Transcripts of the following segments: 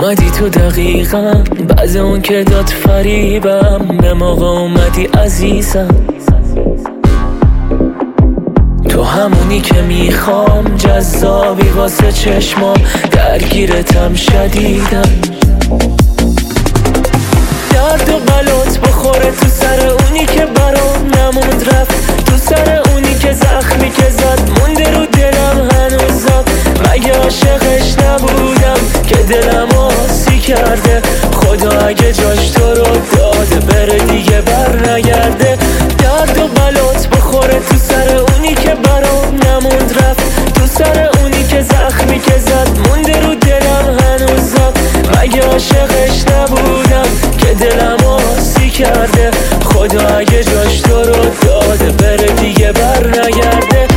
اومدی تو دقیقا بعد اون که داد فریبم، به موقع اومدی عزیزم. تو همونی که میخوام، جذابی واسه چشمام، درگیرتم شدیدم. درد و بلات بخوره تو سر اونی که برام نموند رفت، تو سر اونی که زخمی که زد مونده رو دلم هنوزم. مگه عاشقش نبودم که دلم آسی کرده؟ خدا اگه جاش تو رو داده بره دیگه بر نگرده. درد و بلات بخوره تو سر اونی که برام نموند رفت، تو سر اونی که زخمی که زد مونده رو دلم هنوزم. مگه عاشقش نبودم که دلم آسی کرده؟ خدا اگه جاش تو رو داده بره دیگه بر نگرده.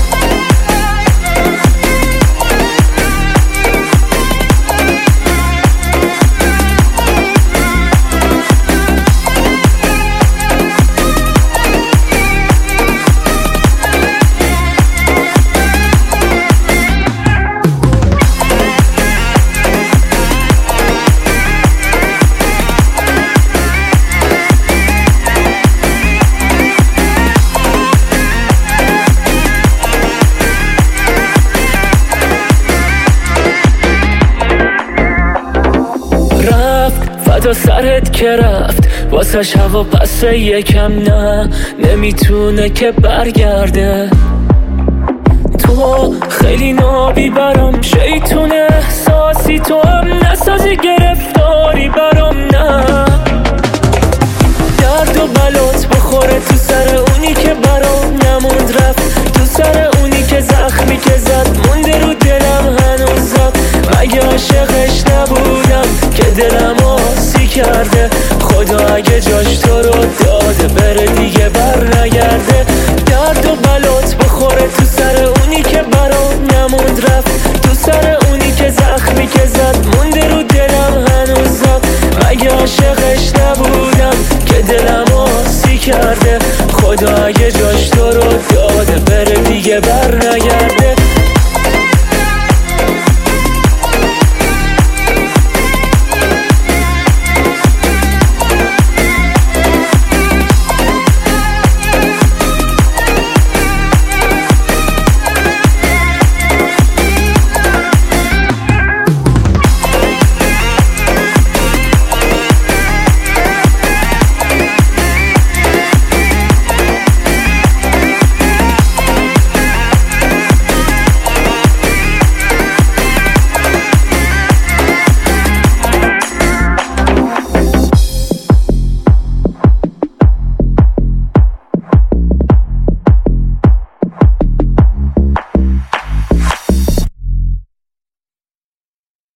فدا سرت که رفت واسش هوا پس یکم نه نمیتونه که برگرده. تو خیلی نابی برام، شیطون احساسی، تو هم نسازی گرفتاری برام نه. درد و بلات بخوره تو سر اونی که برام نموند رفت، تو سر اونی که زخمی که زد مونده رو دلم هنوزم. مگه عاشقش نبودم که دلم آسی کرده؟ خدا اگه جاش تو رو داده بره دیگه